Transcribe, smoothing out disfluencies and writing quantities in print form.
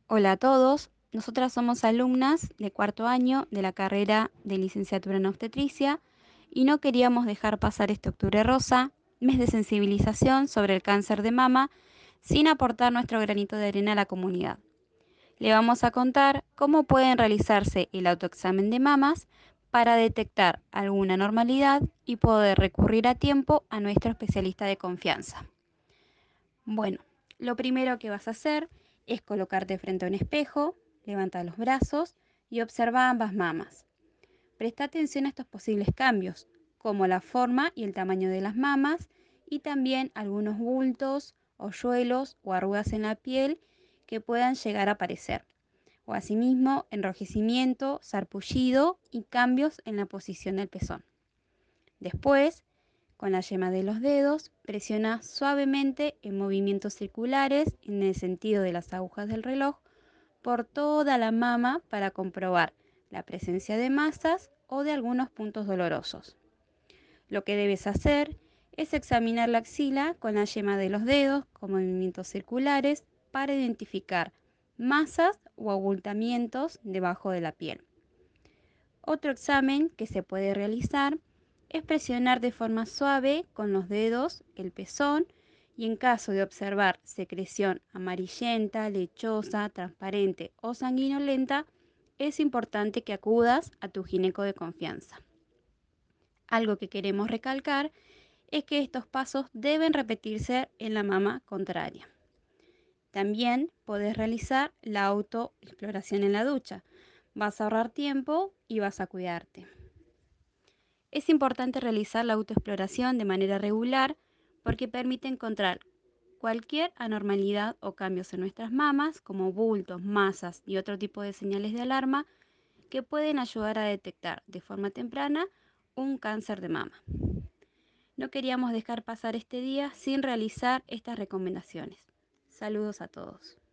Hola a todos, nosotras somos alumnas de cuarto año de la carrera de licenciatura en obstetricia y no queríamos dejar pasar este octubre rosa, mes de sensibilización sobre el cáncer de mama, sin aportar nuestro granito de arena a la comunidad. Le vamos a contar cómo pueden realizarse el autoexamen de mamas para detectar alguna anormalidad y poder recurrir a tiempo a nuestro especialista de confianza. Bueno, lo primero que vas a hacer es colocarte frente a un espejo, levanta los brazos y observa ambas mamas. Presta atención a estos posibles cambios, como la forma y el tamaño de las mamas y también algunos bultos, hoyuelos o arrugas en la piel que puedan llegar a aparecer, o asimismo enrojecimiento, sarpullido y cambios en la posición del pezón. Después, con la yema de los dedos, presiona suavemente en movimientos circulares en el sentido de las agujas del reloj por toda la mama para comprobar la presencia de masas o de algunos puntos dolorosos. Lo que debes hacer es examinar la axila con la yema de los dedos con movimientos circulares para identificar masas o abultamientos debajo de la piel. Otro examen que se puede realizar es presionar de forma suave con los dedos el pezón y en caso de observar secreción amarillenta, lechosa, transparente o sanguinolenta, es importante que acudas a tu gineco de confianza. Algo que queremos recalcar es que estos pasos deben repetirse en la mama contraria. También podés realizar la autoexploración en la ducha. Vas a ahorrar tiempo y vas a cuidarte. Es importante realizar la autoexploración de manera regular porque permite encontrar cualquier anormalidad o cambios en nuestras mamas, como bultos, masas y otro tipo de señales de alarma que pueden ayudar a detectar de forma temprana un cáncer de mama. No queríamos dejar pasar este día sin realizar estas recomendaciones. Saludos a todos.